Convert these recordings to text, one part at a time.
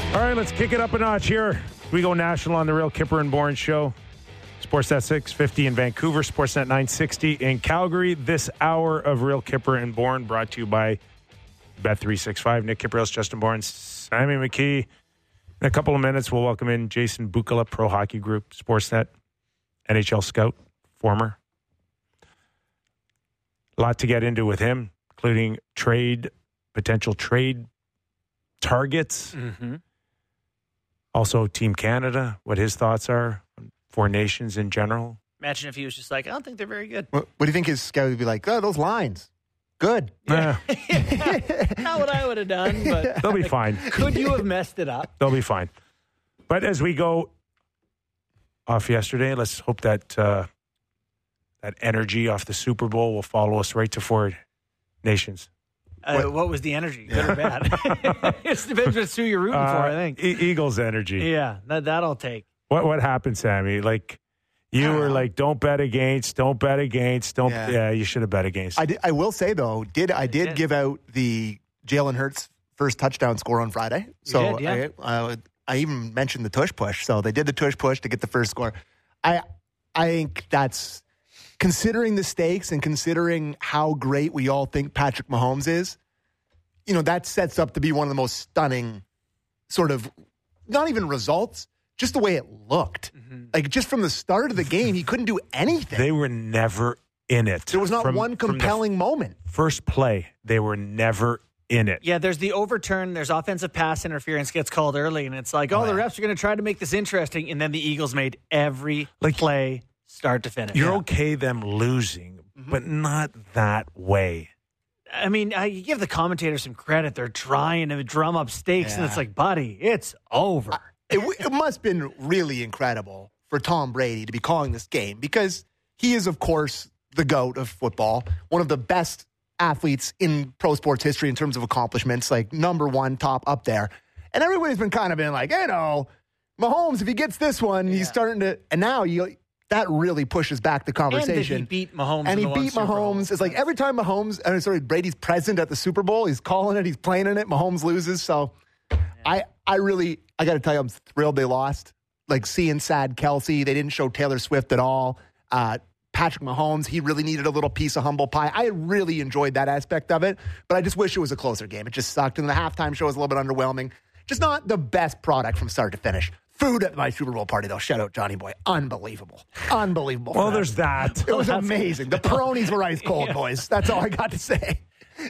All right, let's kick it up a notch here. We go national on the Real Kipper and Bourne show. Sportsnet 650 in Vancouver, Sportsnet 960 in Calgary. This hour of Real Kipper and Bourne brought to you by Bet365. Nick Kipperels, Justin Bourne, Sammy McKee. In a couple of minutes, we'll welcome in Jason Bukala, Pro Hockey Group, Sportsnet, NHL scout, former. A lot to get into with him, including potential trade targets. Mm-hmm. Also, Team Canada, what his thoughts are on four nations in general. Imagine if he was just like, I don't think they're very good. What do you think his scout would be like? Oh, those lines. Good. Yeah. Not what I would have done, but They'll be fine. could you have messed it up? They'll be fine. But as we go off yesterday, let's hope that that energy off the Super Bowl will follow us right to four nations. What was the energy, good or bad? It depends who you're rooting for, I think. Eagles energy. Yeah, that I'll take. What happened, Sammy? Like, you were like, don't bet against. Yeah, you should have bet against. I will say, though, I did give out the Jalen Hurts first touchdown score on Friday. So did, yeah. I even mentioned the tush push. So they did the tush push to get the first score. I think that's, considering the stakes and considering how great we all think Patrick Mahomes is, that sets up to be one of the most stunning sort of, not even results, just the way it looked. Mm-hmm. Like, just from the start of the game, he couldn't do anything. They were never in it. There was not one compelling moment. First play, they were never in it. Yeah, there's the overturn. There's offensive pass interference gets called early, and it's like, the refs are going to try to make this interesting. And then the Eagles made every play start to finish. You're okay them losing, but not that way. I mean, you give the commentators some credit. They're trying to drum up stakes, and it's like, buddy, it's over. It must have been really incredible for Tom Brady to be calling this game, because he is, of course, the GOAT of football, one of the best athletes in pro sports history in terms of accomplishments, like number one, top up there. And everybody's been kind of been like, Mahomes, if he gets this one, he's starting to, and now that really pushes back the conversation. And he beat Mahomes. And he beat Mahomes. It's like every time Brady's present at the Super Bowl, he's calling it, he's playing in it, Mahomes loses. So I got to tell you, I'm thrilled they lost. Like, seeing sad Kelsey, they didn't show Taylor Swift at all. Patrick Mahomes, he really needed a little piece of humble pie. I really enjoyed that aspect of it, but I just wish it was a closer game. It just sucked. And the halftime show was a little bit underwhelming. Just not the best product from start to finish. Food at my Super Bowl party, though. Shout out Johnny Boy. Unbelievable. Well, there's that. It was amazing. The Peronis were ice cold, boys. That's all I got to say.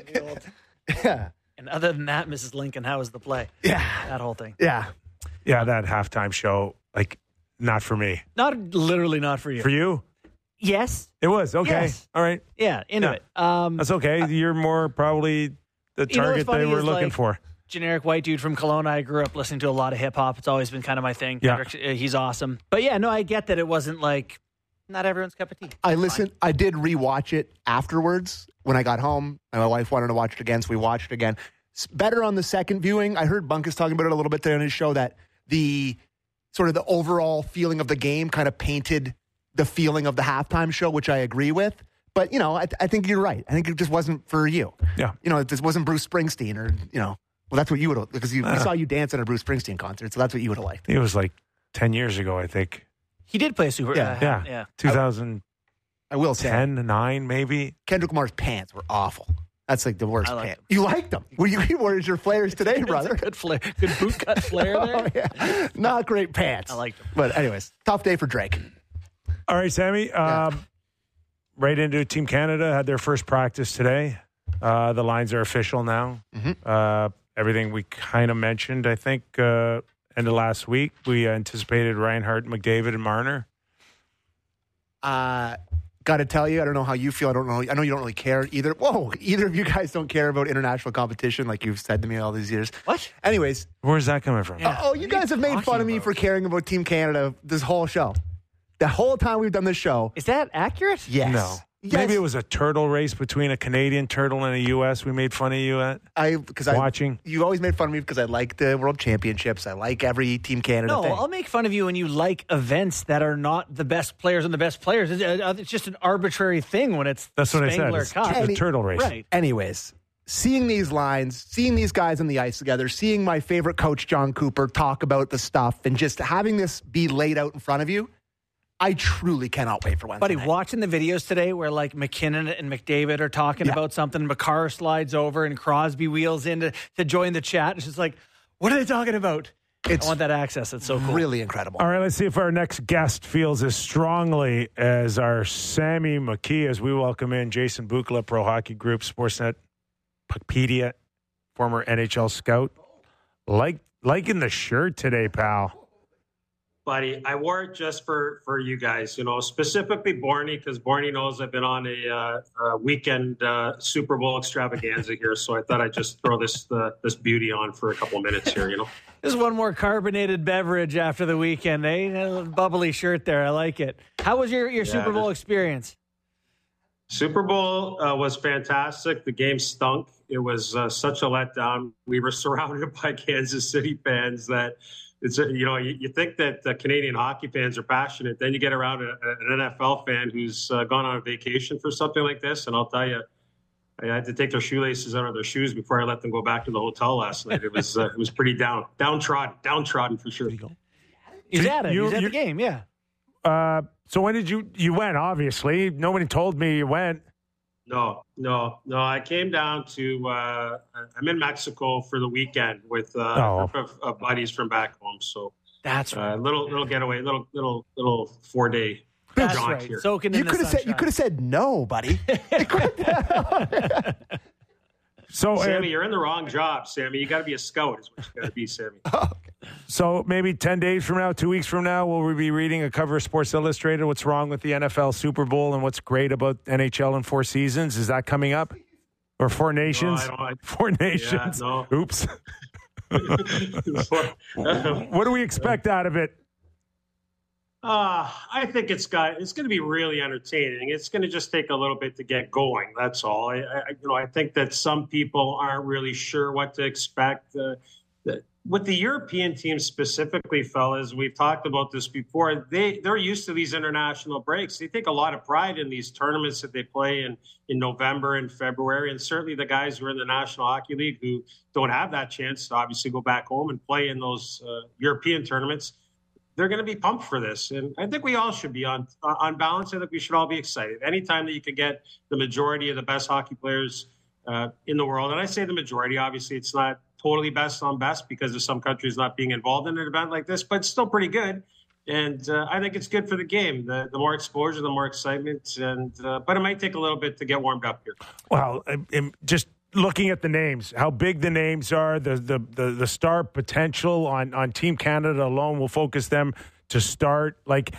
Yeah. And other than that, Mrs. Lincoln, how was the play? Yeah. That whole thing. Yeah. Yeah, that halftime show, not for me. Literally not for you. For you? Yes. It was. Okay. Yes. All right. Yeah, into it. That's okay. You're more probably the target they were looking for. Generic white dude from Kelowna. I grew up listening to a lot of hip hop. It's always been kind of my thing. Yeah. He's awesome. But yeah, no, I get that it wasn't like not everyone's cup of tea. I did rewatch it afterwards when I got home, and my wife wanted to watch it again, so we watched it again. It's better on the second viewing. I heard Bunkus talking about it a little bit there on his show, that the sort of the overall feeling of the game kind of painted the feeling of the halftime show, which I agree with. But, I think you're right. I think it just wasn't for you. Yeah. It wasn't Bruce Springsteen or, well, that's what you would have, because we saw you dance at a Bruce Springsteen concert, so that's what you would have liked. It was like 10 years ago, I think. He did play Super. Yeah. 2010, I will say 9 maybe. Kendrick Lamar's pants were awful. That's like the worst liked pants. You liked them. Where's your flares today, brother? Good flare. Good boot cut flare there. Oh, yeah. Not great pants. I liked them. But anyways, tough day for Drake. All right, Sammy. Right into Team Canada. Had their first practice today. The lines are official now. Mm-hmm. Everything we kind of mentioned, I think, end of last week. We anticipated Reinhart, McDavid, and Marner. Got to tell you, I don't know how you feel. I know you don't really care either. Whoa, either of you guys don't care about international competition like you've said to me all these years. What? Anyways. Where's that coming from? Yeah. You guys have made fun of me for caring about Team Canada this whole show. The whole time we've done this show. Is that accurate? Yes. No. Yes. Maybe it was a turtle race between a Canadian turtle and a U.S. we made fun of you at? Watching. You always made fun of me because I like the World Championships. I like every Team Canada thing. I'll make fun of you when you like events that are not the best players and the best players. It's just an arbitrary thing when it's That's what I said. Spangler It's Cup. the turtle race. Right. Anyways, seeing these lines, seeing these guys on the ice together, seeing my favorite coach, John Cooper, talk about the stuff and just having this be laid out in front of you, I truly cannot wait for Wednesday Buddy, night. watching the videos today where like McKinnon and McDavid are talking about something, McCarr slides over and Crosby wheels in to join the chat. It's just like, what are they talking about? I want that access. It's so cool. Really incredible. All right, let's see if our next guest feels as strongly as our Sammy McKee as we welcome in Jason Bukala, Pro Hockey Group, Sportsnet, Puckpedia, former NHL scout. Liking the shirt today, pal. Buddy, I wore it just for you guys, specifically Borny, because Borny knows I've been on a weekend Super Bowl extravaganza here, so I thought I'd just throw this beauty on for a couple of minutes here, This is one more carbonated beverage after the weekend, eh? Bubbly shirt there. I like it. How was your Super Bowl experience? Super Bowl was fantastic. The game stunk. It was such a letdown. We were surrounded by Kansas City fans that it's you think that the Canadian hockey fans are passionate. Then you get around an NFL fan who's gone on a vacation for something like this, and I'll tell you, I had to take their shoelaces out of their shoes before I let them go back to the hotel last night. It was pretty downtrodden for sure. He's at it. He's at the game, yeah. So when did you went? Obviously, nobody told me you went. No. I came down to. I'm in Mexico for the weekend with a group of buddies from back home. So that's right. Little getaway, little 4-day. That's right. Here. Soaking in the sunshine. You could have said no, buddy. So, Sammy, you're in the wrong job, Sammy. You got to be a scout, is what you got to be, Sammy. So maybe 10 days from now, 2 weeks from now, will we be reading a cover of Sports Illustrated? What's wrong with the NFL Super Bowl and what's great about NHL in 4 seasons? Is that coming up? Or 4 nations? No, 4 nations. Yeah, no. Oops. What do we expect out of it? I think it's going to be really entertaining. It's going to just take a little bit to get going. That's all. I think that some people aren't really sure what to expect. With the European teams specifically, fellas, we've talked about this before. They're used to these international breaks. They take a lot of pride in these tournaments that they play in November and February. And certainly the guys who are in the National Hockey League who don't have that chance to obviously go back home and play in those European tournaments, they're going to be pumped for this. And I think we all should be on balance. I think we should all be excited. Anytime that you can get the majority of the best hockey players in the world, and I say the majority, obviously it's not totally best on best because of some countries not being involved in an event like this, but it's still pretty good. And I think it's good for the game. The more exposure, the more excitement. And but it might take a little bit to get warmed up here. Well, just looking at the names, how big the names are, the star potential on Team Canada alone will focus them to start. Like,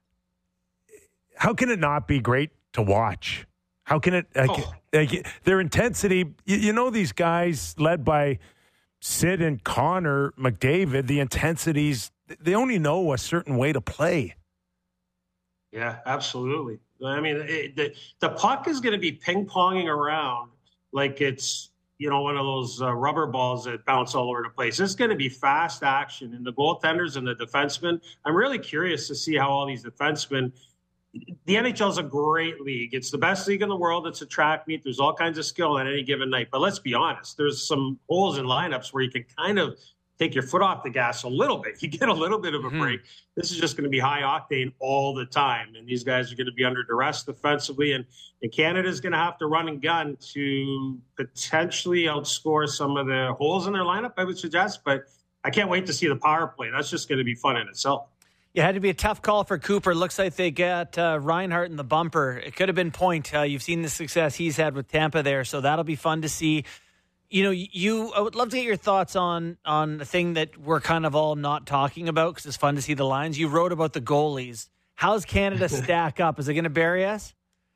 how can it not be great to watch? How can it their intensity? These guys led by Sid and Connor McDavid, the intensities, they only know a certain way to play. Yeah, absolutely. I mean, the puck is going to be ping-ponging around like it's, one of those rubber balls that bounce all over the place. It's going to be fast action. And the goaltenders and the defensemen, I'm really curious to see how all these defensemen, the NHL is a great league. It's the best league in the world. It's a track meet. There's all kinds of skill on any given night. But let's be honest, there's some holes in lineups where you can kind of take your foot off the gas a little bit. You get a little bit of a break. This is just going to be high octane all the time. And these guys are going to be under duress defensively. And Canada's going to have to run and gun to potentially outscore some of the holes in their lineup, I would suggest. But I can't wait to see the power play. That's just going to be fun in itself. It had to be a tough call for Cooper. Looks like they got Reinhart in the bumper. It could have been Point. You've seen the success he's had with Tampa there, so that'll be fun to see. I would love to get your thoughts on the thing that we're kind of all not talking about because it's fun to see the lines. You wrote about the goalies. How's Canada stack up? Is it going to bury us?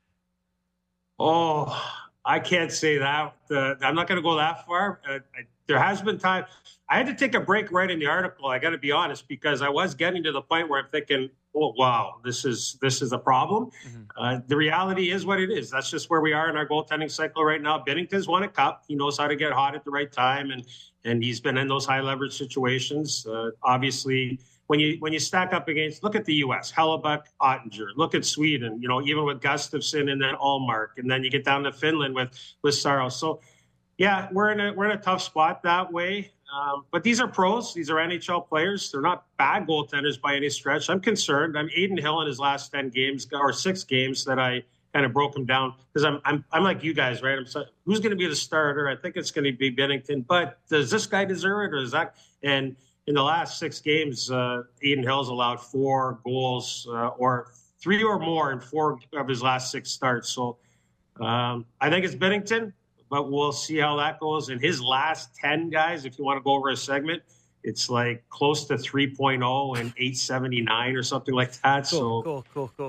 Oh, I can't say that. I'm not going to go that far. There has been time. I had to take a break right in the article. I got to be honest, because I was getting to the point where I'm thinking, oh, wow, this is a problem. Mm-hmm. The reality is what it is. That's just where we are in our goaltending cycle right now. Binnington's won a cup. He knows how to get hot at the right time, and he's been in those high leverage situations. Obviously, when you stack up against, look at the U.S., Hellebuck, Ottinger. Look at Sweden, even with Gustafsson and then Ullmark. And then you get down to Finland with Saros. So Yeah, we're in a tough spot that way. But these are pros. These are NHL players. They're not bad goaltenders by any stretch. I'm concerned. I'm Aiden Hill in his last 10 games or 6 games that I kind of broke him down because I'm like you guys, right? Who's going to be the starter? I think it's going to be Binnington. But does this guy deserve it, or is that? And in the last 6 games, Aiden Hill's allowed 4 goals or 3 or more in 4 of his last 6 starts. So I think it's Binnington. But we'll see how that goes. In his last 10, guys, if you want to go over a segment, it's like close to 3.0 and 879 or something like that. Cool.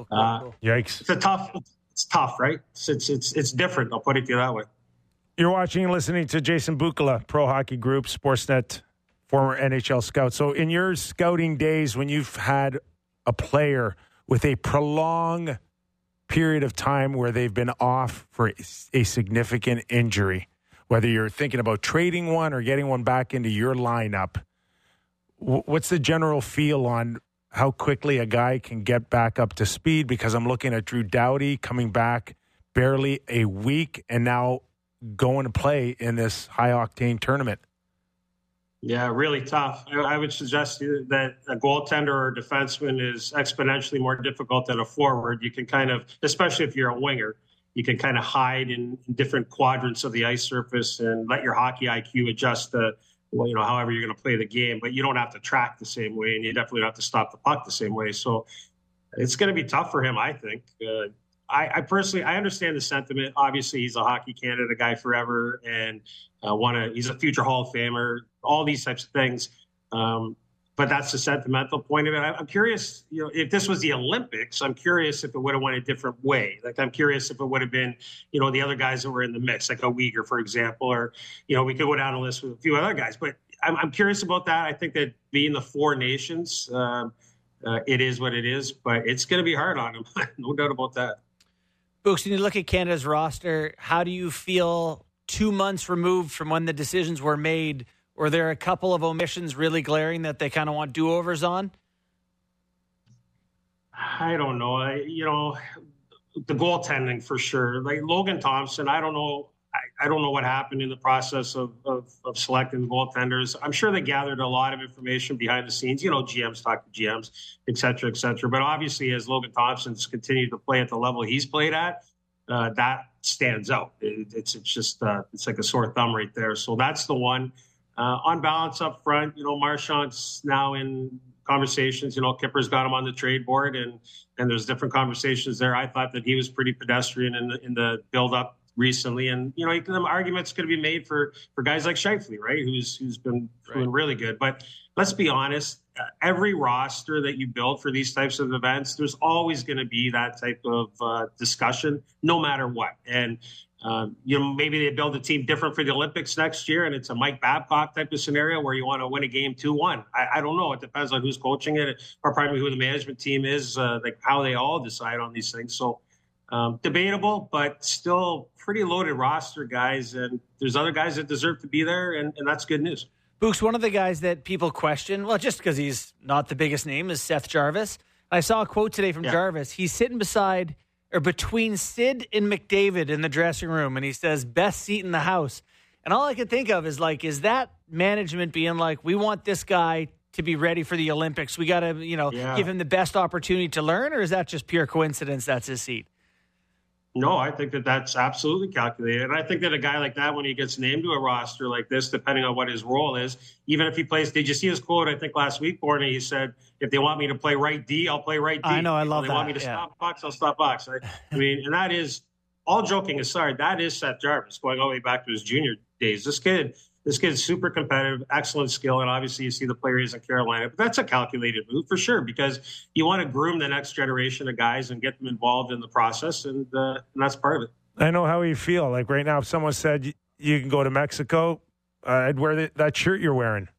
Yikes. It's tough, right? It's different. I'll put it to you that way. You're watching and listening to Jason Bukala, Pro Hockey Group, Sportsnet, former NHL scout. So in your scouting days, when you've had a player with a prolonged period of time where they've been off for a significant injury, whether you're thinking about trading one or getting one back into your lineup, what's the general feel on how quickly a guy can get back up to speed? Because I'm looking at Drew Doughty coming back barely a week and now going to play in this high-octane tournament. Yeah, really tough. I would suggest that a goaltender or a defenseman is exponentially more difficult than a forward. You can kind of, especially if you're a winger, you can kind of hide in different quadrants of the ice surface and let your hockey IQ adjust to, however you're going to play the game. But you don't have to track the same way, and you definitely don't have to stop the puck the same way. So it's going to be tough for him, I think. I personally, I understand the sentiment. Obviously, he's a Hockey Canada guy forever, and he's a future Hall of Famer. All these types of things, but that's the sentimental point of it. I'm curious, if this was the Olympics, I'm curious if it would have went a different way. Like, I'm curious if it would have been, the other guys that were in the mix, like a Uyghur, for example, or we could go down a list with a few other guys. But I'm curious about that. I think that being the 4 nations, it is what it is, but it's going to be hard on him, no doubt about that. Books, when you look at Canada's roster, how do you feel 2 months removed from when the decisions were made? Were there a couple of omissions really glaring that they kind of want do-overs on? I don't know. The goaltending for sure. Like Logan Thompson, I don't know. I don't know what happened in the process of selecting goaltenders. I'm sure they gathered a lot of information behind the scenes. GMs talk to GMs, et cetera, et cetera. But obviously, as Logan Thompson's continued to play at the level he's played at, that stands out. It's just it's like a sore thumb right there. So that's the one. On balance up front, Marchand's now in conversations. Kipper's got him on the trade board, and there's different conversations there. I thought that he was pretty pedestrian in the build-up recently, and arguments could be made for guys like Scheifele, right? Who's been doing really good. But let's be honest, every roster that you build for these types of events, there's always going to be that type of discussion, no matter what. And maybe they build a team different for the Olympics next year, and it's a Mike Babcock type of scenario where you want to win a game 2-1. I don't know. It depends on who's coaching it, or probably who the management team is, like how they all decide on these things. So debatable, but still pretty loaded roster, guys. And there's other guys that deserve to be there, and that's good news. Books, one of the guys that people question, well, just because he's not the biggest name, is Seth Jarvis. I saw a quote today from Jarvis. He's sitting between Sid and McDavid in the dressing room, and he says, best seat in the house. And all I could think of is, is that management being like, we want this guy to be ready for the Olympics. We got to, give him the best opportunity to learn, or is that just pure coincidence that's his seat? No, I think that that's absolutely calculated. And I think that a guy like that, when he gets named to a roster like this, depending on what his role is, even if he plays, did you see his quote, I think last week, Borny? He said, if they want me to play right D, I'll play right D. I know, I love that. If they want me to stop pucks, I'll stop pucks. I mean, and that is, all joking aside, that is Seth Jarvis going all the way back to his junior days. This kid's super competitive, excellent skill, and obviously you see the player is in Carolina. But that's a calculated move for sure, because you want to groom the next generation of guys and get them involved in the process, and that's part of it. I know how you feel. Like right now, if someone said you can go to Mexico, I'd wear that shirt you're wearing.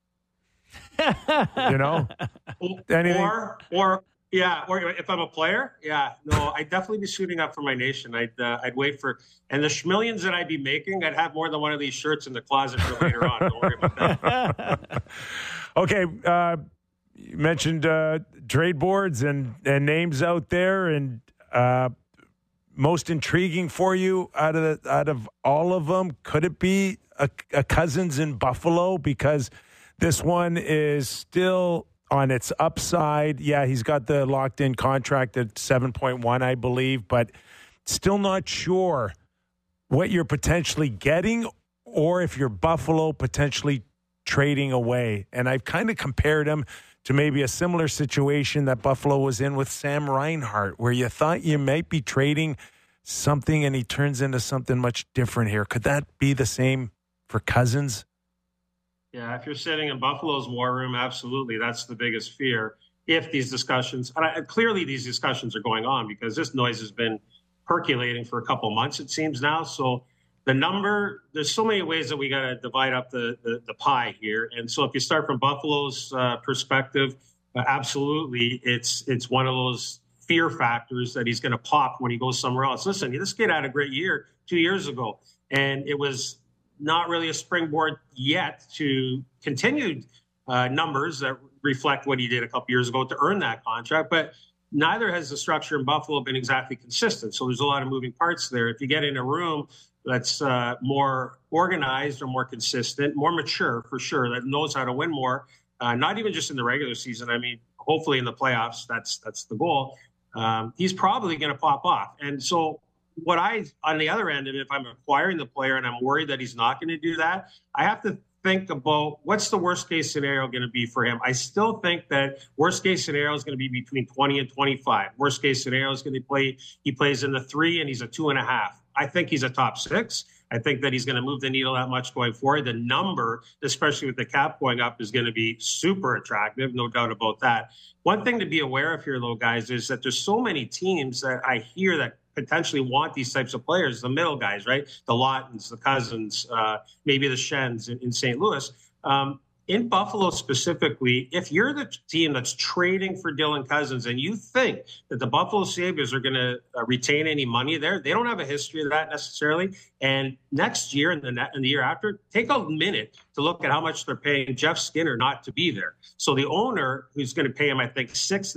Anything? Or if I'm a player, I'd definitely be suiting up for my nation. I'd wait for, and the schmillions that I'd be making, I'd have more than one of these shirts in the closet for later on. Don't worry about that. Okay, you mentioned trade boards and names out there, and most intriguing for you out of all of them, could it be a Cousins in Buffalo? Because this one is still on its upside. Yeah, he's got the locked-in contract at 7.1, I believe, but still not sure what you're potentially getting or if you're Buffalo potentially trading away. And I've kind of compared him to maybe a similar situation that Buffalo was in with Sam Reinhart, where you thought you might be trading something and he turns into something much different here. Could that be the same for Cousins? Yeah, if you're sitting in Buffalo's war room, absolutely. That's the biggest fear. If these discussions, clearly these discussions are going on because this noise has been percolating for a couple months, it seems now. So the number, there's so many ways that we got to divide up the pie here. And so if you start from Buffalo's perspective, absolutely, it's one of those fear factors that he's going to pop when he goes somewhere else. Listen, this kid had a great year 2 years ago, and it was not really a springboard yet to continued numbers that reflect what he did a couple years ago to earn that contract. But neither has the structure in Buffalo been exactly consistent. So there's a lot of moving parts there. If you get in a room that's more organized or more consistent, more mature for sure, that knows how to win more, not even just in the regular season. I mean, hopefully in the playoffs, that's the goal. He's probably going to pop off. And so on the other end of it, if I'm acquiring the player and I'm worried that he's not going to do that, I have to think about what's the worst case scenario going to be for him. I still think that worst case scenario is going to be between 20 and 25. Worst case scenario is going to he plays in the 3 and he's a 2.5. I think he's a top 6. I think that he's going to move the needle that much going forward. The number, especially with the cap going up, is going to be super attractive, no doubt about that. One thing to be aware of here, though, guys, is that there's so many teams that I hear that potentially want these types of players, the middle guys, right? The Lautons, the Cousins, maybe the Shens in St. Louis. In Buffalo specifically, if you're the team that's trading for Dylan Cousins and you think that the Buffalo Sabres are going to retain any money there, they don't have a history of that necessarily. And next year and the year after, take a minute to look at how much they're paying Jeff Skinner not to be there. So the owner, who's going to pay him, I think,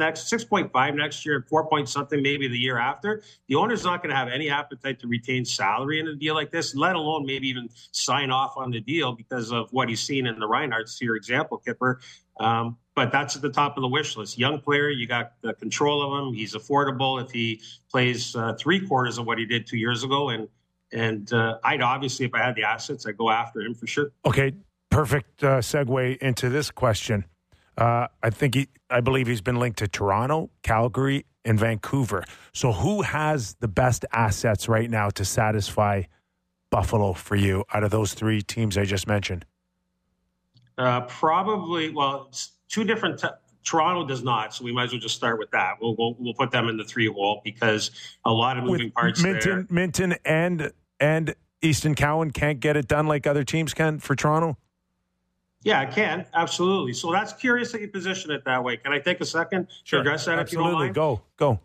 6.5 next year and 4 point something maybe the year after, the owner's not going to have any appetite to retain salary in a deal like this, let alone maybe even sign off on the deal because of what he's seen in the Reinharts, to your example, Kipper. But that's at the top of the wish list. Young player, you got the control of him. He's affordable if he plays 3/4 of what he did 2 years ago. And I'd obviously, if I had the assets, I'd go after him for sure. Okay, perfect segue into this question. I believe he's been linked to Toronto, Calgary, and Vancouver. So who has the best assets right now to satisfy Buffalo for you out of those 3 teams I just mentioned? Probably, well, it's two different. Toronto does not, so we might as well just start with that. We'll put them in the 3 hole because a lot of moving parts there. Minton and Easton Cowan can't get it done like other teams can for Toronto? Yeah, I can. Absolutely. So that's curious that you position it that way. Can I take a second to address that if you don't mind? Go.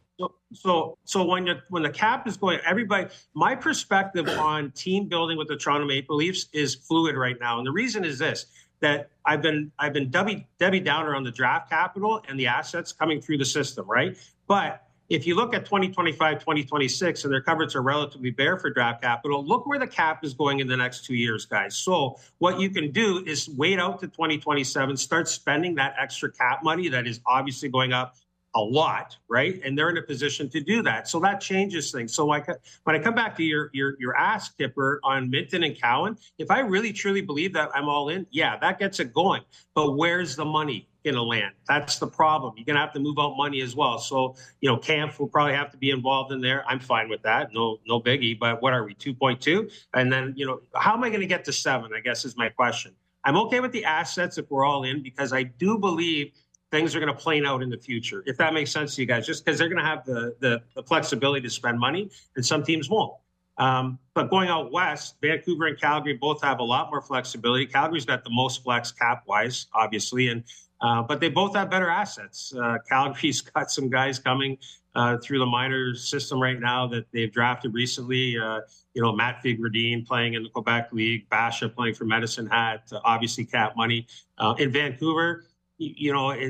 So when the cap is going, everybody, my perspective on team building with the Toronto Maple Leafs is fluid right now. And the reason is this, that I've been Debbie Downer on the draft capital and the assets coming through the system, right? But if you look at 2025, 2026, and their cupboards are relatively bare for draft capital, look where the cap is going in the next 2 years, guys. So what you can do is wait out to 2027, start spending that extra cap money that is obviously going up a lot, right? And they're in a position to do that. So that changes things. So when I come back to your ask, Kipper, on Minton and Cowan, if I really truly believe that I'm all in, yeah, that gets it going. But where's the money going to land? That's the problem. You're going to have to move out money as well. So, Kampf will probably have to be involved in there. I'm fine with that. No biggie. But what are we, 2.2? And then, how am I going to get to 7, I guess is my question. I'm okay with the assets if we're all in because I do believe things are going to plane out in the future, if that makes sense to you guys, just because they're going to have the flexibility to spend money and some teams won't. But going out west, Vancouver and Calgary both have a lot more flexibility. Calgary's got the most flex cap-wise, obviously, but they both have better assets. Calgary's got some guys coming through the minor system right now that they've drafted recently. Matt Figurdine playing in the Quebec League, Basha playing for Medicine Hat, obviously cap money. In Vancouver,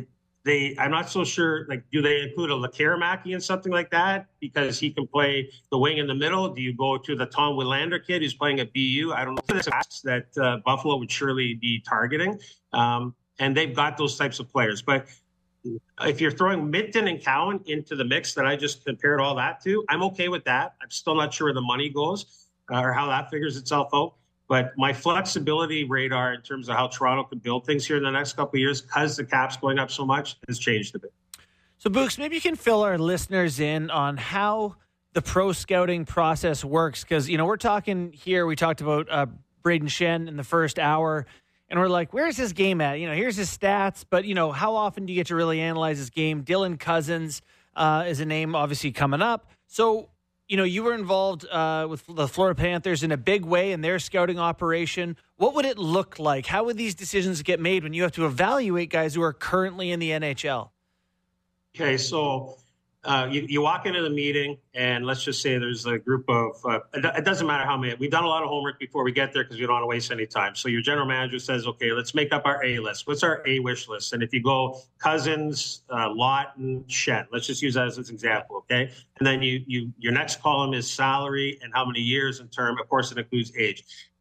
I'm not so sure, like, do they include a Lekkerimäki and something like that because he can play the wing in the middle? Do you go to the Tom Willander kid who's playing at BU? I don't know. That Buffalo would surely be targeting. And they've got those types of players. But if you're throwing Minten and Cowan into the mix that I just compared all that to, I'm okay with that. I'm still not sure where the money goes or how that figures itself out. But my flexibility radar in terms of how Toronto can build things here in the next couple of years, because the cap's going up so much, has changed a bit. So, Books, maybe you can fill our listeners in on how the pro scouting process works. Because, we're talking here, we talked about Brayden Schenn in the first hour, and we're like, where's his game at? Here's his stats, but, how often do you get to really analyze his game? Dylan Cousins is a name obviously coming up. So, you were involved with the Florida Panthers in a big way in their scouting operation. What would it look like? How would these decisions get made when you have to evaluate guys who are currently in the NHL? Okay, so you walk into the meeting, and let's just say there's a group of, it doesn't matter how many. We've done a lot of homework before we get there because we don't want to waste any time. So your general manager says, okay, let's make up our A list. What's our A wish list? And if you go Cousins, Lawton, Schenn, let's just use that as an example, okay? And then your next column is salary and how many years in term. Of course, it includes age.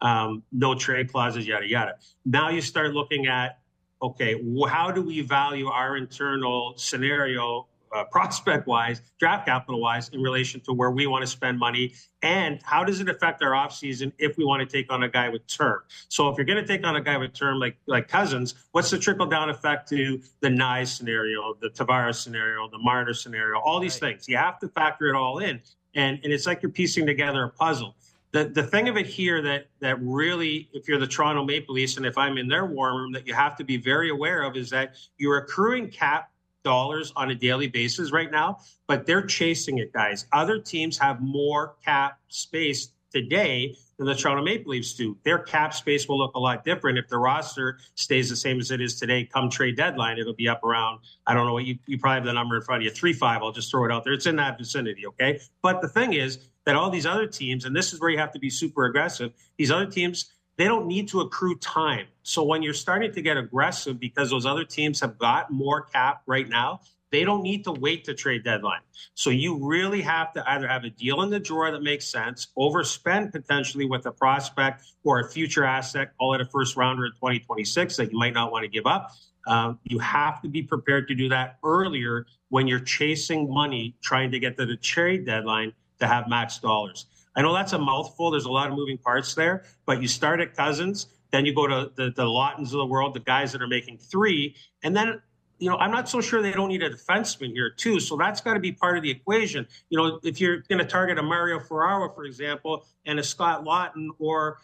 No trade clauses, yada, yada. Now you start looking at, okay, how do we value our internal scenario prospect-wise, draft capital-wise, in relation to where we want to spend money, and how does it affect our offseason if we want to take on a guy with term? So if you're going to take on a guy with term like Cousins, what's the trickle-down effect to the Nye scenario, the Tavares scenario, the Marner scenario, all these things? You have to factor it all in, and it's like you're piecing together a puzzle. The thing of it here that really, if you're the Toronto Maple Leafs, and if I'm in their war room, that you have to be very aware of is that you're accruing cap dollars on a daily basis right now, but they're chasing it, guys. Other teams have more cap space today than the Toronto Maple Leafs do. Their cap space will look a lot different if the roster stays the same as it is today. Come trade deadline, it'll be up around, I don't know what you probably have the number in front of you, 3.5. I'll just throw it out there. It's in that vicinity, okay? But the thing is that all these other teams, and this is where you have to be super aggressive, these other teams, they don't need to accrue time. So when you're starting to get aggressive because those other teams have got more cap right now, they don't need to wait to trade deadline. So you really have to either have a deal in the drawer that makes sense, overspend potentially with a prospect or a future asset, call it a first rounder in 2026 that you might not want to give up. You have to be prepared to do that earlier when you're chasing money, trying to get to the trade deadline to have max dollars. I know that's a mouthful. There's a lot of moving parts there, but you start at Cousins, then you go to the Lawtons of the world, the guys that are making $3. And then, I'm not so sure they don't need a defenseman here too. So that's got to be part of the equation. If you're going to target a Mario Ferraro, for example, and a Scott Lawton or,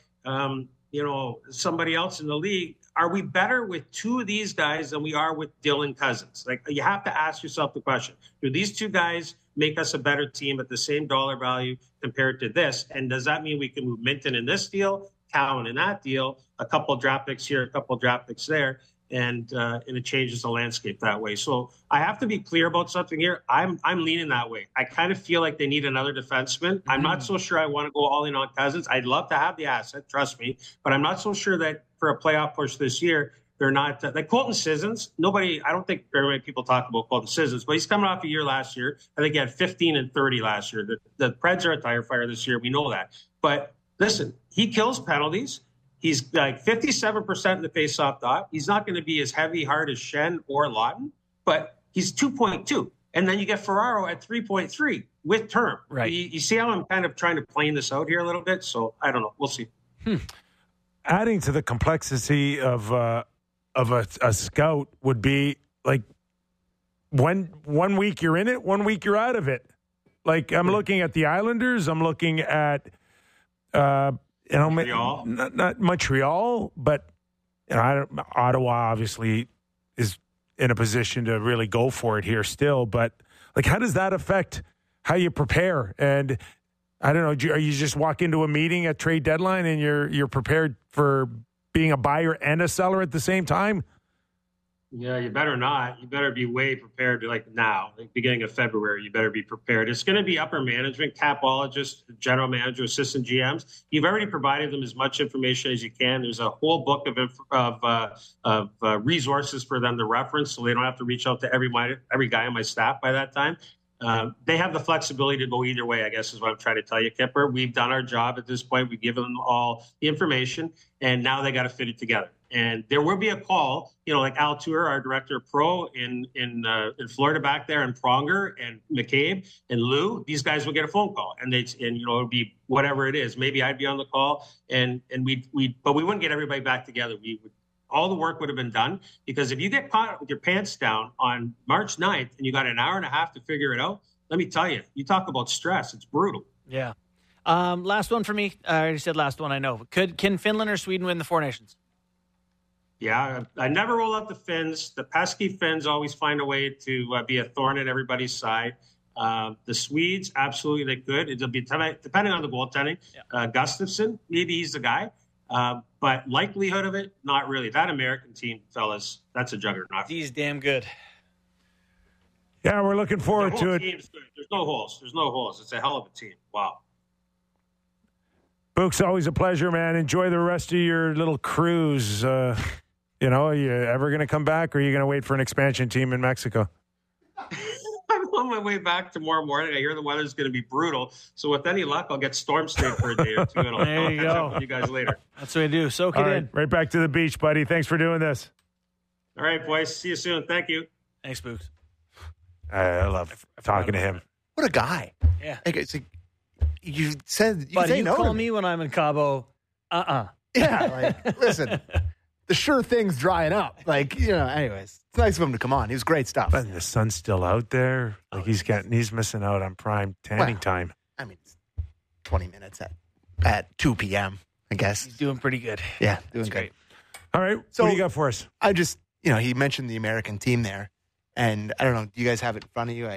somebody else in the league, are we better with two of these guys than we are with Dylan Cousins? Like, you have to ask yourself the question, do these two guys make us a better team at the same dollar value compared to this? And does that mean we can move Minten in this deal, Cowan in that deal, a couple of draft picks here, a couple of draft picks there, and it changes the landscape that way? So I have to be clear about something here. I'm leaning that way. I kind of feel like they need another defenseman. I'm not so sure I want to go all in on Cousins. I'd love to have the asset, trust me, but I'm not so sure that for a playoff push this year, they're not like Colton Sissons. I don't think very many people talk about Colton Sissons, but he's coming off a year last year. I think he had 15 and 30 last year. The Preds are a tire fire this year. We know that. But listen, he kills penalties. He's like 57% in the face-off dot. He's not going to be as heavy hard as Schenn or Lawton, but he's 2.2. And then you get Ferraro at 3.3 with term. Right. You see how I'm kind of trying to plane this out here a little bit? So I don't know. We'll see. Adding to the complexity of a scout would be like one week you're in it, 1 week you're out of it. Like I'm looking at the Islanders, I'm looking at Montreal. Not Montreal, but Ottawa obviously is in a position to really go for it here still. But like, how does that affect how you prepare? And I don't know, are you just walk into a meeting at trade deadline and you're prepared for being a buyer and a seller at the same time? Yeah, you better not. You better be way prepared to now, beginning of February, you better be prepared. It's going to be upper management, capologists, general manager, assistant GMs. You've already provided them as much information as you can. There's a whole book of resources for them to reference, so they don't have to reach out to every guy on my staff by that time. They have the flexibility to go either way, I guess is what I'm trying to tell you, Kipper. We've done our job at this point. We've given them all the information, and now they got to fit it together. And there will be a call, like Al Tour, our director of pro in Florida back there, and Pronger and McCabe and Lou. These guys will get a phone call, and it'll be whatever it is. Maybe I'd be on the call, but we wouldn't get everybody back together. All the work would have been done, because if you get caught with your pants down on March 9th and you got an hour and a half to figure it out, let me tell you, you talk about stress. It's brutal. Yeah. Last one for me. I already said last one. I know. Can Finland or Sweden win the Four Nations? Yeah, I never roll out the Finns. The pesky Finns always find a way to be a thorn in everybody's side. The Swedes, absolutely they could. It'll be depending on the goaltending. Yeah. Gustafsson, maybe he's the guy. But likelihood of it, not really. That American team, fellas, that's a juggernaut. He's damn good. Yeah, we're looking forward to it. There's no holes. There's no holes. It's a hell of a team. Wow. Book's always a pleasure, man. Enjoy the rest of your little cruise. Are you ever going to come back, or are you going to wait for an expansion team in Mexico? I'm on my way back tomorrow morning. I hear the weather's going to be brutal. So with any luck, I'll get storm stayed for a day or two, and I'll catch up with you guys later. That's what I do. Soak it in. Right back to the beach, buddy. Thanks for doing this. All right, boys. See you soon. Thank you. Thanks, Books. I love talking to him. What a guy. Yeah. You said you Buddy, say you no call to me when I'm in Cabo. Yeah, listen, the sure thing's drying up. Anyways, it's nice of him to come on. He was great stuff. But the sun's still out there. He's missing out on prime tanning time. I mean, 20 minutes at 2 p.m., I guess. He's doing pretty good. Yeah, doing That's great. All right, so what do you got for us? I just, he mentioned the American team there, and I don't know, do you guys have it in front of you?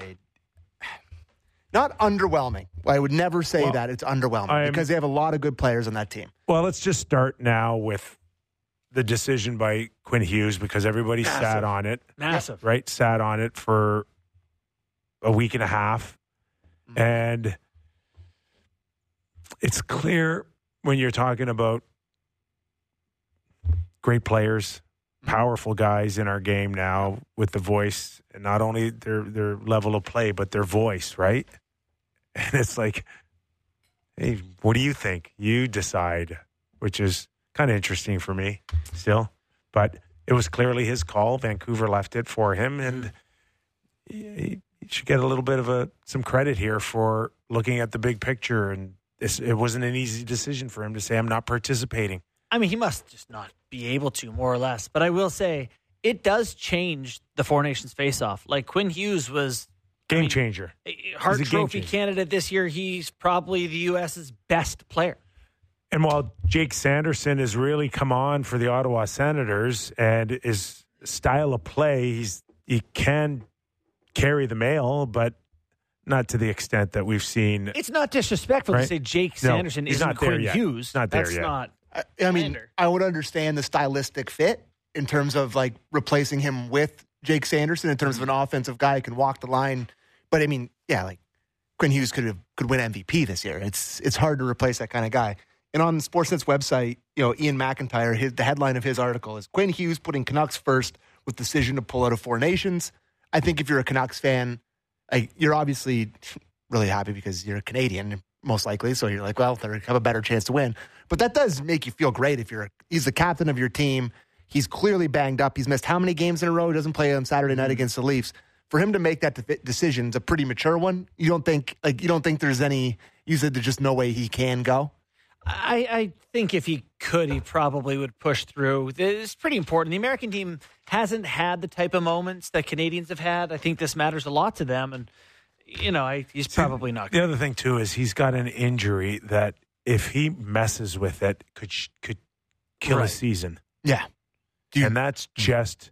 Not underwhelming. I would never say that it's underwhelming because they have a lot of good players on that team. Well, let's just start now with the decision by Quinn Hughes, because everybody sat on it. Massive. Right? Sat on it for a week and a half. Mm-hmm. And it's clear when you're talking about great players, powerful guys in our game now with the voice, and not only their level of play, but their voice, right? And it's like, hey, what do you think? You decide, which is kind of interesting for me still. But it was clearly his call. Vancouver left it for him, and he should get a little bit of some credit here for looking at the big picture. And it wasn't an easy decision for him to say, I'm not participating. I mean, he must just not be able to, more or less. But I will say, it does change the Four Nations face-off. Quinn Hughes was... Game changer. Hart Trophy candidate this year. He's probably the U.S.'s best player. And while Jake Sanderson has really come on for the Ottawa Senators, and his style of play, he can carry the mail, but not to the extent that we've seen. It's not disrespectful to say Jake Sanderson isn't not there Quinn yet. Hughes. Not there That's yet. not. I mean, I would understand the stylistic fit in terms of replacing him with Jake Sanderson in terms of an offensive guy who can walk the line. But I mean, Quinn Hughes could win MVP this year. It's hard to replace that kind of guy. And on Sportsnet's website, Ian McIntyre, the headline of his article is Quinn Hughes putting Canucks first with decision to pull out of Four Nations. I think if you're a Canucks fan, you're obviously really happy because you're a Canadian, most likely. So you're like, well, they have a better chance to win. But that does make you feel great if he's the captain of your team. He's clearly banged up. He's missed how many games in a row? He doesn't play on Saturday night against the Leafs. For him to make that decision is a pretty mature one. You don't think there's any, you said there's just no way he can go? I think if he could, he probably would push through. It's pretty important. The American team hasn't had the type of moments that Canadians have had. I think this matters a lot to them. And, he's probably not going to. The other thing, too, is he's got an injury that if he messes with it, could kill his season. Yeah. And that's just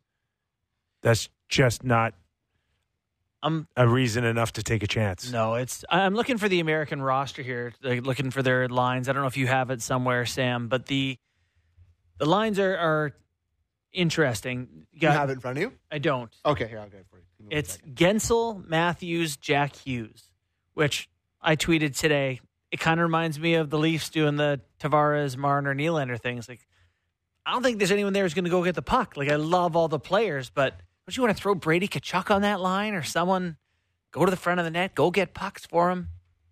not a reason enough to take a chance. No, I'm looking for the American roster here, looking for their lines. I don't know if you have it somewhere, Sam, but the lines are interesting. You have it in front of you? I don't. Okay, here, I'll get it for you. Give me 1 It's second. Gensel, Matthews, Jack Hughes, which I tweeted today. It kind of reminds me of the Leafs doing the Tavares, Marner, Nylander things. Like, I don't think there's anyone there who's going to go get the puck. Like, I love all the players, but don't you want to throw Brady Tkachuk on that line or someone go to the front of the net, go get pucks for him?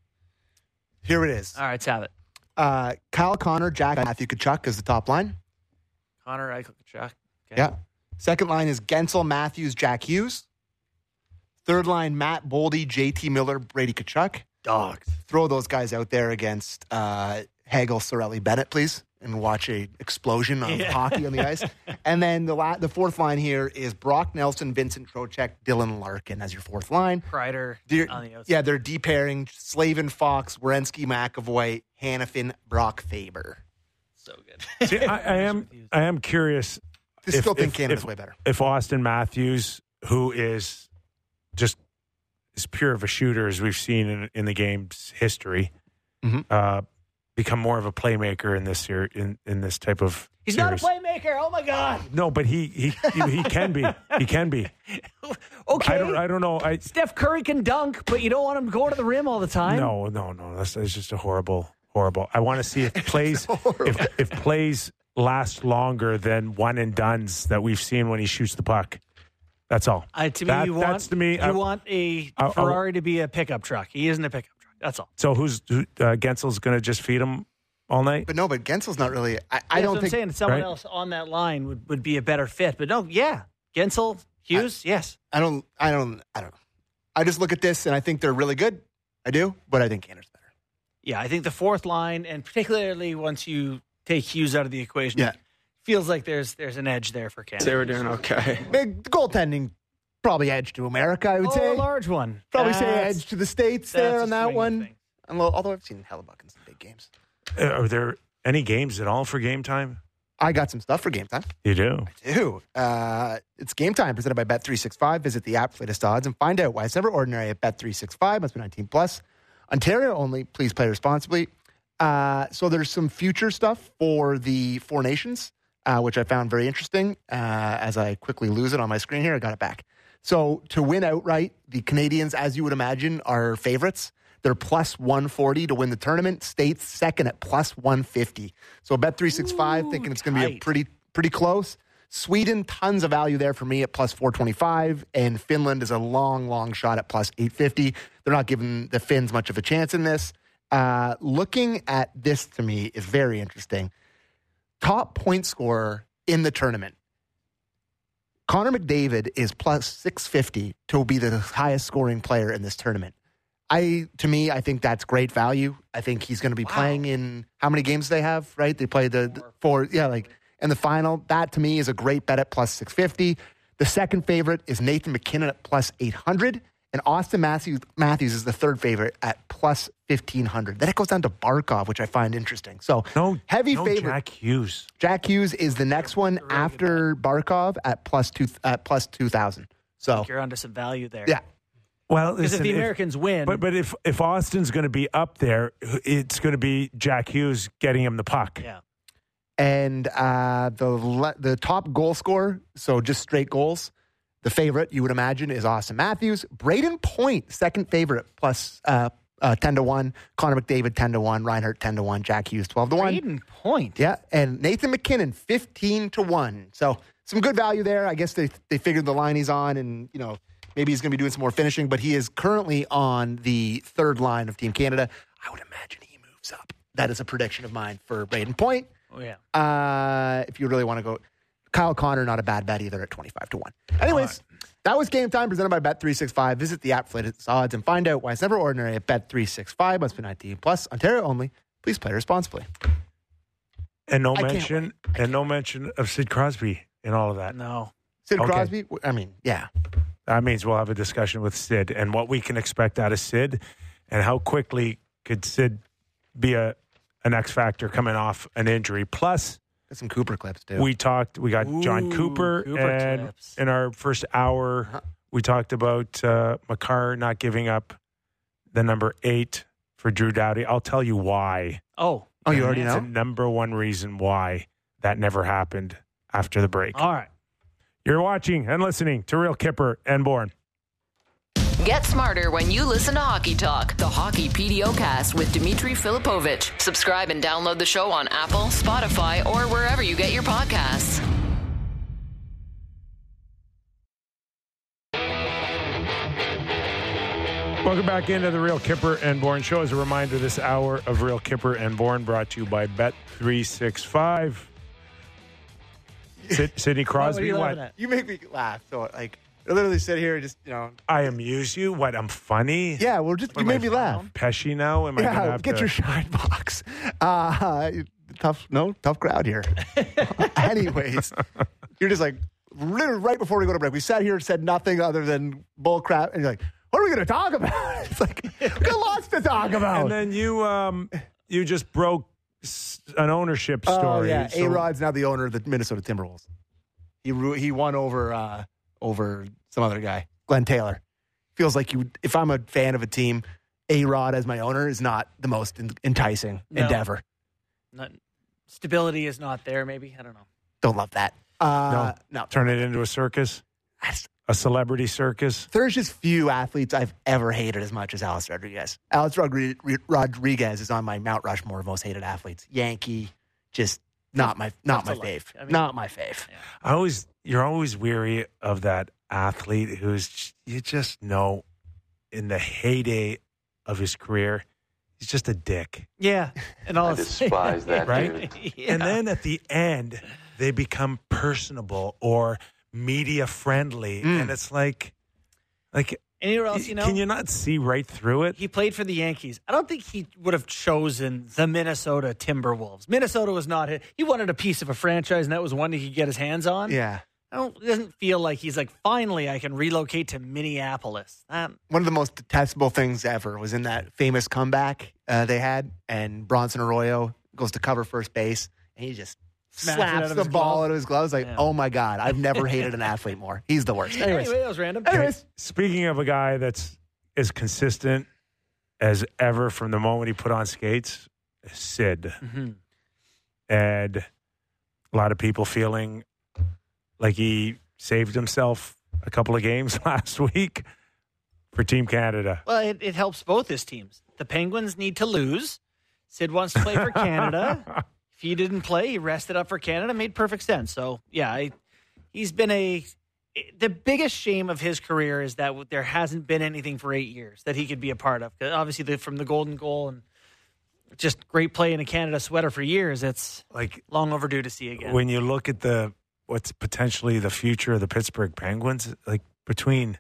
Here it is. All right, let's have it. Kyle Connor, Jack, Matthew Tkachuk is the top line. Connor, Eichel, Tkachuk. Okay. Yeah. Second line is Gensel, Matthews, Jack Hughes. Third line, Matt Boldy, JT Miller, Brady Tkachuk. Dogs. Throw those guys out there against Hagel, Sorelli, Bennett, please, and watch a explosion of hockey on the ice. And then the fourth line here is Brock Nelson, Vincent Trocheck, Dylan Larkin as your fourth line. Kreider on the outside. Yeah, they're D-pairing Slavin, Fox, Werenski, McAvoy, Hannafin, Brock Faber. So good. See, I am curious. I still think Canada's way better. If Austin Matthews, who is just as pure of a shooter as we've seen in the game's history, become more of a playmaker in this year in this type of He's series. not a playmaker. Oh my God. No, but he can be. He can be. Okay. I don't know. Steph Curry can dunk, but you don't want him to go to the rim all the time. No. That's just a horrible. I want to see if plays if plays last longer than one and dones that we've seen when he shoots the puck. That's all. To me, you want a Ferrari to be a pickup truck. He isn't a pickup truck. That's all. So Gensel's going to just feed him all night? But Gensel's not really. I don't don't think. I'm saying someone else on that line would be a better fit. But no, yeah, Gensel, Hughes, yes. I don't know. I just look at this and I think they're really good. I do, but I think Canada's better. Yeah, I think the fourth line, and particularly once you take Hughes out of the equation, feels like there's an edge there for Canada. They were doing okay. Big goaltending, probably edge to America, I would say. A large one. Probably say edge to the States there on that one. Although I've seen Hellebuck in some big games. Are there any games at all for game time? I got some stuff for game time. You do? I do. It's game time presented by Bet365. Visit the app for latest odds and find out why it's never ordinary at Bet365. Must be 19 plus. Ontario only. Please play responsibly. So there's some future stuff for the Four Nations, which I found very interesting. As I quickly lose it on my screen here, I got it back. So to win outright, the Canadians, as you would imagine, are favorites. They're plus 140 to win the tournament. States second at plus 150. So Bet365 thinking it's going to be a pretty close. Sweden, tons of value there for me at plus 425. And Finland is a long shot at plus 850. They're not giving the Finns much of a chance in this. Looking at this to me is very interesting. Top point scorer in the tournament. Connor McDavid is plus 650 to be the highest scoring player in this tournament. I think that's great value. I think he's going to be playing in how many games they have, right? They play the four, in the final. That to me is a great bet at plus 650. The second favorite is Nathan McKinnon at plus 800. And Austin Matthews is the third favorite at plus 1,500. Then it goes down to Barkov, which I find interesting. So heavy favorite. Jack Hughes. Jack Hughes is the next one after Barkov at plus 2,000. So you're onto some value there. Yeah. Well, because if the Americans win, but if Austin's going to be up there, it's going to be Jack Hughes getting him the puck. Yeah. And the top goal scorer, so just straight goals. The favorite, you would imagine, is Austin Matthews. Braden Point, second favorite, plus 10-1. Connor McDavid, 10-1. Reinhardt, 10-1. Jack Hughes, 12-1. Braden Point. Yeah, and Nathan McKinnon, 15-1. So some good value there. I guess they figured the line he's on, and maybe he's going to be doing some more finishing, but he is currently on the third line of Team Canada. I would imagine he moves up. That is a prediction of mine for Braden Point. Oh, yeah. If you really want to go, Kyle Connor, not a bad bet either at 25-1. Anyways, that was Game Time presented by Bet365. Visit the app for latest odds and find out why it's never ordinary at Bet365. Must be 19 plus. Ontario only. Please play responsibly. And no mention of Sid Crosby in all of that. No. Sid Crosby? I mean, yeah. That means we'll have a discussion with Sid and what we can expect out of Sid and how quickly could Sid be an X factor coming off an injury. Plus, some Cooper clips, too. We got John Cooper and clips. In our first hour, we talked about Makar not giving up the number 8 for Drew Doughty. I'll tell you why. Oh, you already know? The number one reason why that never happened after the break. All right. You're watching and listening to Real Kipper and Bourne. Get smarter when you listen to Hockey Talk, the Hockey PDO cast with Dmitry Filipovich. Subscribe and download the show on Apple, Spotify, or wherever you get your podcasts. Welcome back into the Real Kipper and Bourne show. As a reminder, this hour of Real Kipper and Bourne brought to you by Bet365. Sidney Crosby, what? You make me laugh. So, like, I literally sit here and just, I amuse you? What, I'm funny? Yeah, well, just you made me laugh. Pesci now? Am I gonna have get to... your shine box. Tough crowd here. Anyways, you're just like, literally right before we go to break, we sat here and said nothing other than bull crap. And you're like, what are we going to talk about? It's like, we got lots to talk about. And then you just broke an ownership story. Yeah, so... A-Rod's now the owner of the Minnesota Timberwolves. He won over some other guy, Glenn Taylor. Feels like if I'm a fan of a team, A-Rod as my owner is not the most enticing endeavor. Stability is not there, maybe. I don't know. Don't love that. No. Turn it into a circus? A celebrity circus? There's just few athletes I've ever hated as much as Alex Rodriguez. Alex Rodriguez is on my Mount Rushmore of most hated athletes. Yankee, just not my fave. I mean, not my fave. Yeah. You're always weary of that athlete who's, you just know, in the heyday of his career, he's just a dick. Yeah. And all I despise that, right? Yeah. And then at the end, they become personable or media friendly, and it's like, anywhere else, can you not see right through it? He played for the Yankees. I don't think he would have chosen the Minnesota Timberwolves. Minnesota was not his. He wanted a piece of a franchise, and that was one he could get his hands on. Yeah. It doesn't feel like he's like, finally, I can relocate to Minneapolis. One of the most detestable things ever was in that famous comeback they had, and Bronson Arroyo goes to cover first base, and he just slaps the ball out of his gloves. Like, oh my God, I've never hated an athlete more. He's the worst. Anyway, that was random. Anyways. Speaking of a guy that's as consistent as ever from the moment he put on skates, Sid. Mm-hmm. And a lot of people feeling like he saved himself a couple of games last week for Team Canada. Well, it helps both his teams. The Penguins need to lose. Sid wants to play for Canada. If he didn't play, he rested up for Canada. Made perfect sense. So, yeah, he's been the biggest shame of his career is that there hasn't been anything for 8 years that he could be a part of. Obviously, from the golden goal and just great play in a Canada sweater for years, it's like long overdue to see again. When you look at what's potentially the future of the Pittsburgh Penguins, like between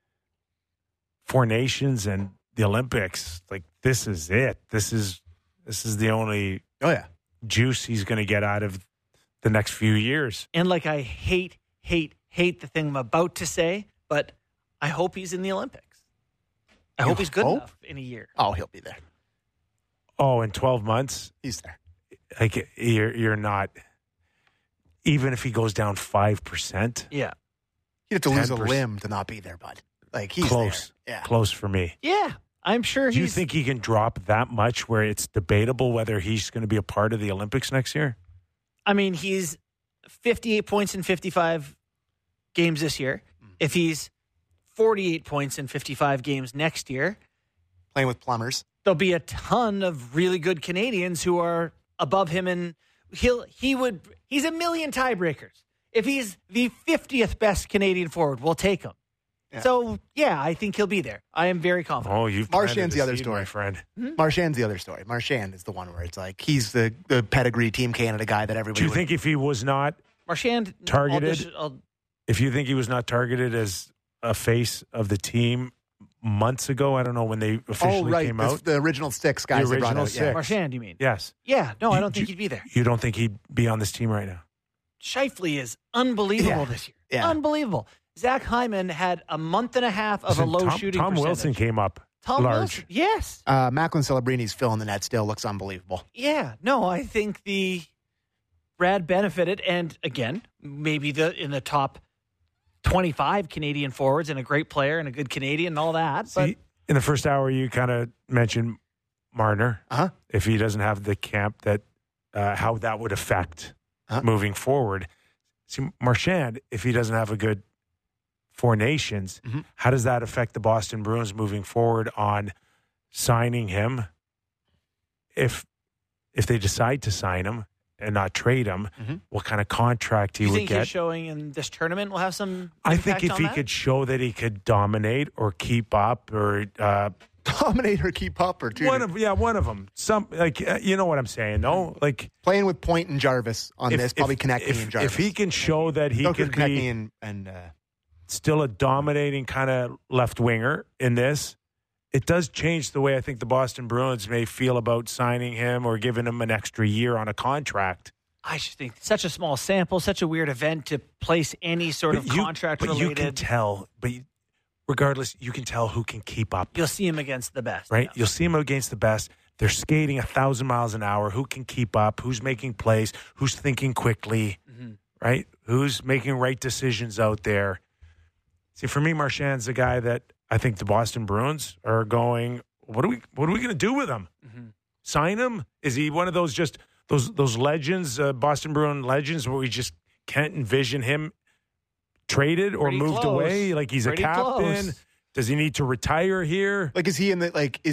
Four Nations and the Olympics, like this is it. This is the only juice he's going to get out of the next few years. And like I hate the thing I'm about to say, but I hope he's in the Olympics. I hope he's good enough in a year. Oh, he'll be there. Oh, in 12 months? He's there. Like you're not, even if he goes down 5%. Yeah. You'd have to lose a limb to not be there, bud. Like he's close. There. Yeah. Close for me. Yeah. I'm sure Do you think he can drop that much where it's debatable whether he's going to be a part of the Olympics next year? I mean, he's 58 points in 55 games this year. If he's 48 points in 55 games next year, playing with plumbers, there'll be a ton of really good Canadians who are above him, and he's a million tiebreakers. If he's the 50th best Canadian forward, we'll take him. Yeah. So, yeah, I think he'll be there. I am very confident. Oh, you've Marchand's the other story, my friend. Marchand's the other story. Marchand is the one where it's like he's the pedigree Team Canada guy that everybody. Do you think if he was not Marchand targeted, if you think he was not targeted as a face of the team months ago, I don't know when they officially came out. The original six guys. The original six. Yeah. Marchand, you mean? Yes. Yeah. No, I don't think he'd be there. You don't think he'd be on this team right now? Shifley is unbelievable this year. Yeah. Unbelievable. Zach Hyman had a month and a half of a low shooting Tom percentage. Wilson came up Tom large. Wilson, yes. Macklin Celebrini's fill in the net still looks unbelievable. Yeah. No, I think the Brad benefited, and again, maybe in the top 25 Canadian forwards and a great player and a good Canadian and all that. But See, in the first hour, you kind of mentioned Marner. If he doesn't have the camp, that how that would affect moving forward. See, Marchand, if he doesn't have a good Four Nations, how does that affect the Boston Bruins moving forward on signing him? If they decide to sign him and not trade him, what kind of contract he you would think get? his showing in this tournament will have some I think impact if on he that? could show that he could dominate or keep up or Dominate or keep up or two. one of them. Some you know what I'm saying, no? Like Playing with Point and Jarvis on this, probably Konechny and Jarvis. if he can show that he can Konechny be and still a dominating kind of left winger in this, it does change the way I think the Boston Bruins may feel about signing him or giving him an extra year on a contract. I just think such a small sample, such a weird event to place any sort of contract But related. you can tell, regardless, you can tell who can keep up. You'll see him against the best. Right? Yeah. You'll see him against the best. They're skating 1,000 miles an hour. Who can keep up? Who's making plays? Who's thinking quickly? Right? Who's making right decisions out there? See, for me, Marchand's the guy that I think the Boston Bruins are going, what are we going to do with him? Sign him? Is he one of those just those legends, Boston Bruin legends, where we just can't envision him traded or Pretty moved close. away? Like he's Pretty a captain? close. Does he need to retire here? like, is he in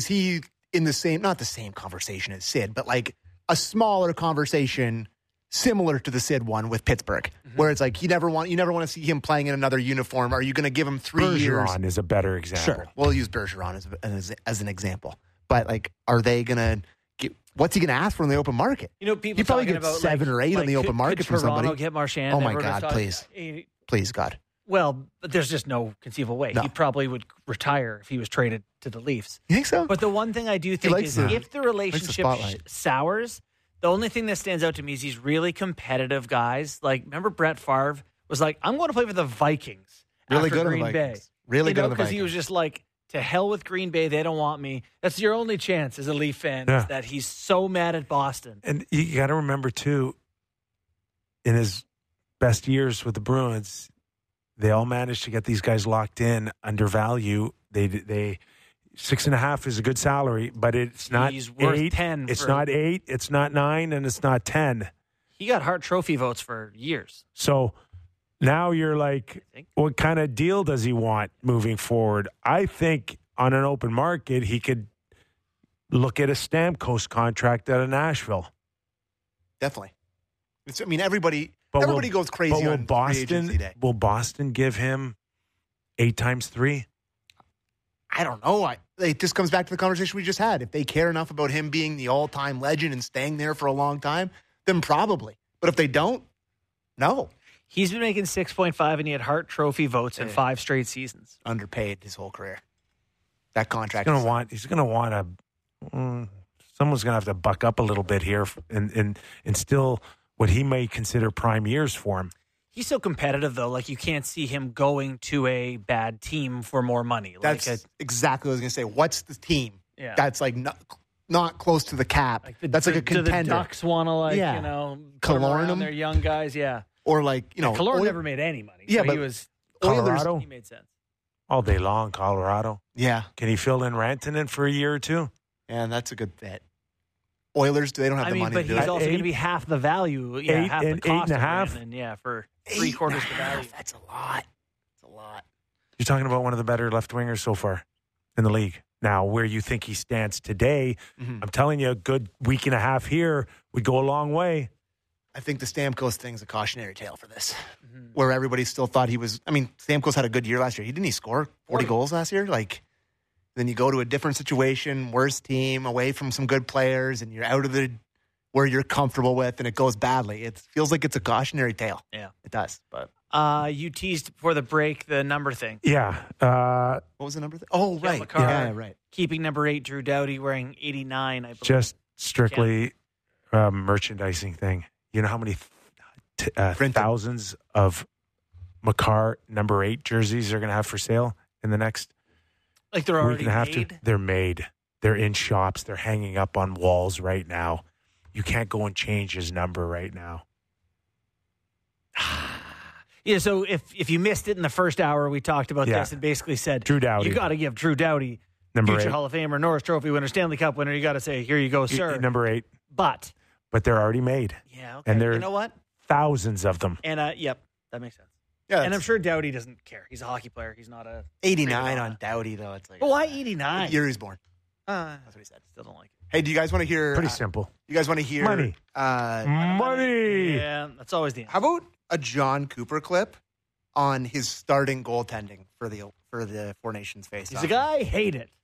the same, not the same conversation as Sid, but like a smaller conversation similar to the Sid one with Pittsburgh, where it's like you never want to see him playing in another uniform. Are you going to give him 3 years? Bergeron is a better example. Sure, we'll use Bergeron as an example. But like, are they going to get? What's he going to ask for in the open market? You know, people You probably talking get about 7 or 8 on the open market could from somebody. Toronto get Marchand? Oh my Everyone God, thought- please. Please, God. Well, but there's just no conceivable way. No. He probably would retire if he was traded to the Leafs. You think so? But the one thing I do think likes is the- if the relationship spotlight. sours, the only thing that stands out to me is these really competitive guys. Like, remember Brett Favre was like, I'm going to play for the Vikings Really after good on the Green Bay. Vikings. Really good on the Because he Vikings. was just like, to hell with Green Bay. They don't want me. That's your only chance as a Leaf fan is that he's so mad at Boston. And you got to remember, too, in his best years with the Bruins, they all managed to get these guys locked in under value. They 6.5 is a good salary, but it's not He's worth 8. 10 It's for- not 8. It's not 9, and it's not 10. He got Hart Trophy votes for years. So now you're like, what kind of deal does he want moving forward? I think on an open market, he could look at a Stamkos contract out of Nashville. Definitely. Everybody But goes crazy will on free agency day. Will Boston give him 8 times 3? I don't know. It just comes back to the conversation we just had. If they care enough about him being the all-time legend and staying there for a long time, then probably. But if they don't, no. He's been making 6.5, and he had Hart Trophy votes in 5 straight seasons. Underpaid his whole career. That contract. He's going to want to. Someone's going to have to buck up a little bit here and still what he may consider prime years for him. He's so competitive, though. Like, you can't see him going to a bad team for more money. That's exactly what I was going to say. What's the team? Yeah. That's like not close to the cap. That's like a Do the contender. Ducks want to, put him around Killorn their young guys? Yeah. Or like, Killorn never made any money. Yeah, so but he was Colorado? He made sense. All day long, Colorado. Yeah. Can he fill in Rantanen for a year or two? And that's a good bet. Oilers, they don't have the money but to do he's it. also going to be half the value. Yeah, 8 half the and cost 8.5? of Rantanen, for 3/4 the value. That's a lot. That's a lot. You're talking about one of the better left wingers so far in the league. Now, where you think he stands today, I'm telling you, a good week and a half here would go a long way. I think the Stamkos thing's a cautionary tale for this, where everybody still thought he was. Stamkos had a good year last year. Didn't he score 40 goals last year? Then you go to a different situation, worse team, away from some good players, and you're out of where you're comfortable with, and it goes badly. It feels like it's a cautionary tale. Yeah. It does. But You teased before the break the number thing. Yeah. what was the number? Oh, right. Makar. Yeah, right. Keeping number 8, Drew Doughty, wearing 89, I believe. Just strictly merchandising thing. You know how many thousands of Makar number 8 jerseys they're going to have for sale in the next Like they're week already and a half? made? They're made. They're in shops. They're hanging up on walls right now. You can't go and change his number right now. Yeah, so if you missed it in the first hour, we talked about Yeah. this and basically said, Drew Doughty. you got to give Drew Doughty, Number future 8. Hall of Famer, Norris Trophy winner, Stanley Cup winner, you got to say, here you go, sir. Number 8. But But they're already made. yeah, okay. And they're You know what? thousands of them. And yep, that makes sense. Yeah, And I'm sure Doughty doesn't care. He's a hockey player. He's not a 89 on Doughty, though. It's like, But why 89? year he's born. That's what he said. Still don't like it. Hey, do you guys want to hear? Pretty simple. You guys want to hear Money. Money. Yeah, that's always the answer. How about a John Cooper clip on his starting goaltending for the Four Nations face? He's a guy. I hate it.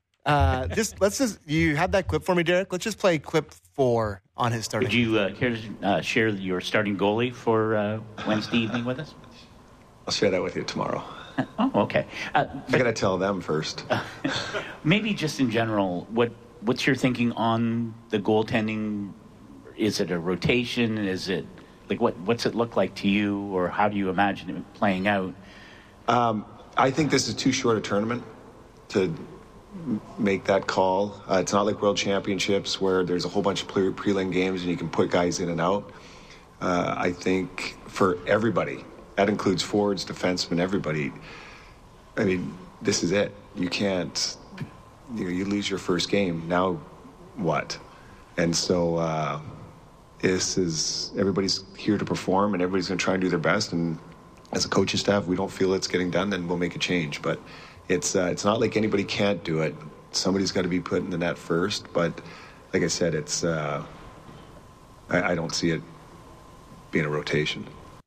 You had that clip for me, Derek. Let's just play clip 4 on his starting. Would you care to share your starting goalie for Wednesday evening with us? I'll share that with you tomorrow. Oh, okay. I got to tell them first. Maybe just in general, what's your thinking on the goaltending? Is it a rotation? Is it like what's it look like to you, or how do you imagine it playing out? I think this is too short a tournament to make that call. It's not like World Championships where there's a whole bunch of prelim games and you can put guys in and out. I think for everybody, that includes forwards, defensemen, everybody. I mean, this is it. You can't. You lose your first game. Now, what? And so everybody's here to perform, and everybody's going to try and do their best. And as a coaching staff, we don't feel it's getting done, then we'll make a change. But it's not like anybody can't do it. Somebody's got to be put in the net first. But like I said, it's I don't see it being a rotation.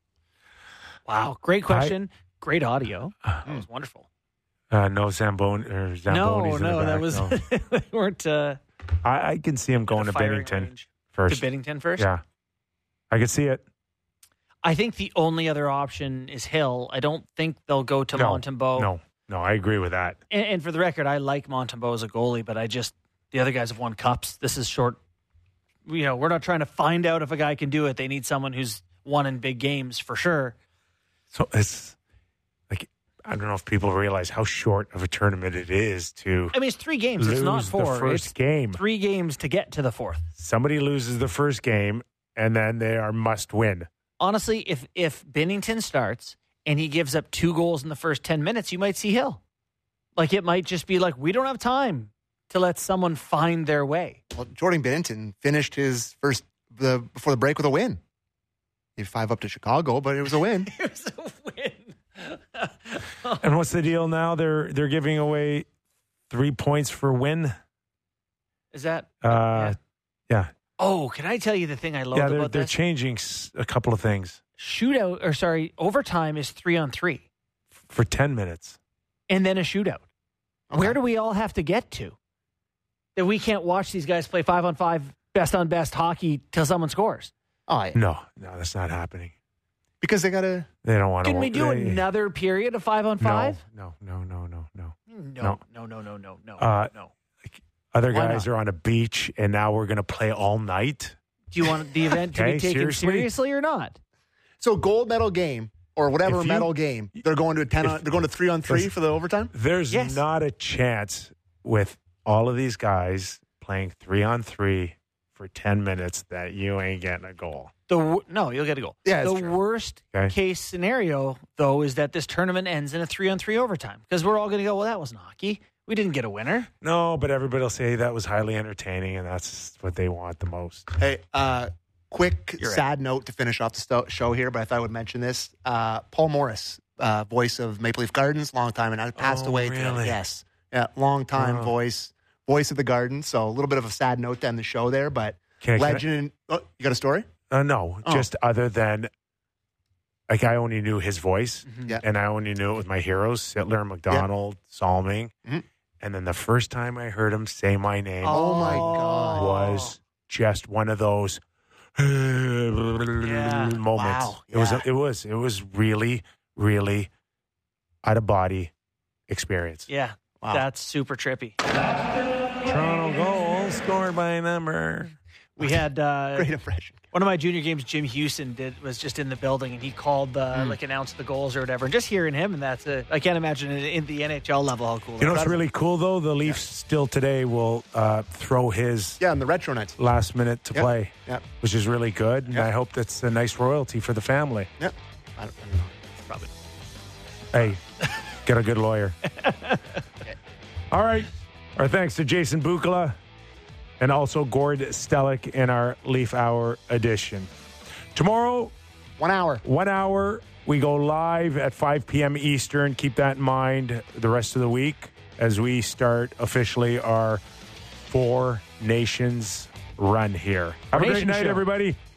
Wow, great question. Great audio. That was wonderful. No Zamboni or Zambonis. No, that was they weren't. I can see him going to firing Bennington range. first. To Bennington first? Yeah. I could see it. I think the only other option is Hill. I don't think they'll go to Montembeault. No, I agree with that. And for the record, I like Montembeault as a goalie, but the other guys have won cups. This is short. We're not trying to find out if a guy can do it. They need someone who's won in big games for sure. So it's like, I don't know if people realize how short of a tournament it is to. I mean, it's 3 games. It's not 4. The first game. 3 games to get to the 4th. Somebody loses the first game, and then they are must win. Honestly, if Bennington starts and he gives up 2 goals in the first 10 minutes, you might see Hill. Like, it might just be like, we don't have time to let someone find their way. Well, Jordan Bennington finished his first before the break with a win. He 5 up to Chicago, but it was a win. It was a win. And what's the deal now? They're giving away 3 points for win. Is that? Yeah. Oh, can I tell you the thing I love about they're this? changing a couple of things. Overtime is 3-on-3. For 10 minutes. And then a shootout. Okay. Where do we all have to get to? That we can't watch these guys play 5-on-5 best-on-best hockey till someone scores. Oh, yeah. No, that's not happening. Because they don't want to. Can we do another period of 5-on-5? No. No. Other guys are on a beach, and now we're going to play all night. Do you want the event to be taken seriously or not? So gold medal game or whatever medal game, they're going to they're going to 3-on-3 for the overtime? There's not a chance with all of these guys playing 3-on-3 for 10 minutes that you ain't getting a goal. No, you'll get a goal. Yeah, the true. worst case scenario, though, is that this tournament ends in a 3-on-3 overtime because we're all going to go, well, that wasn't hockey. We didn't get a winner. No, but everybody will say that was highly entertaining, and that's what they want the most. Hey, quick sad note to finish off the show here, but I thought I would mention this. Paul Morris, voice of Maple Leaf Gardens, long time, and I passed away today. Yes. Yeah, long time voice of the Garden. So a little bit of a sad note to end the show there, but legend. You got a story? No, just other than, like, I only knew his voice, and I only knew it with my heroes, Sittler, McDonald, Salming. Mm-hmm. And then the first time I heard him say my name, oh my God, was just one of those moments. Wow. It was really, really out of body experience. Yeah, that's super trippy. Toronto goal scored by a number. We had great impression. One of my junior games, Jim Houston was just in the building, and he called announced the goals or whatever. And just hearing him, and I can't imagine in the NHL level how cool. You know what's really cool though? The Leafs still today will throw his in the retro nights last minute to play, which is really good. And I hope that's a nice royalty for the family. Yeah, I don't know. Probably. Hey, get a good lawyer. All right. Our thanks to Jason Bukala. And also Gord Stellick in our Leaf Hour edition. Tomorrow, 1 hour. 1 hour. We go live at 5 p.m. Eastern. Keep that in mind the rest of the week as we start officially our Four Nations run here. Have a great night, everybody.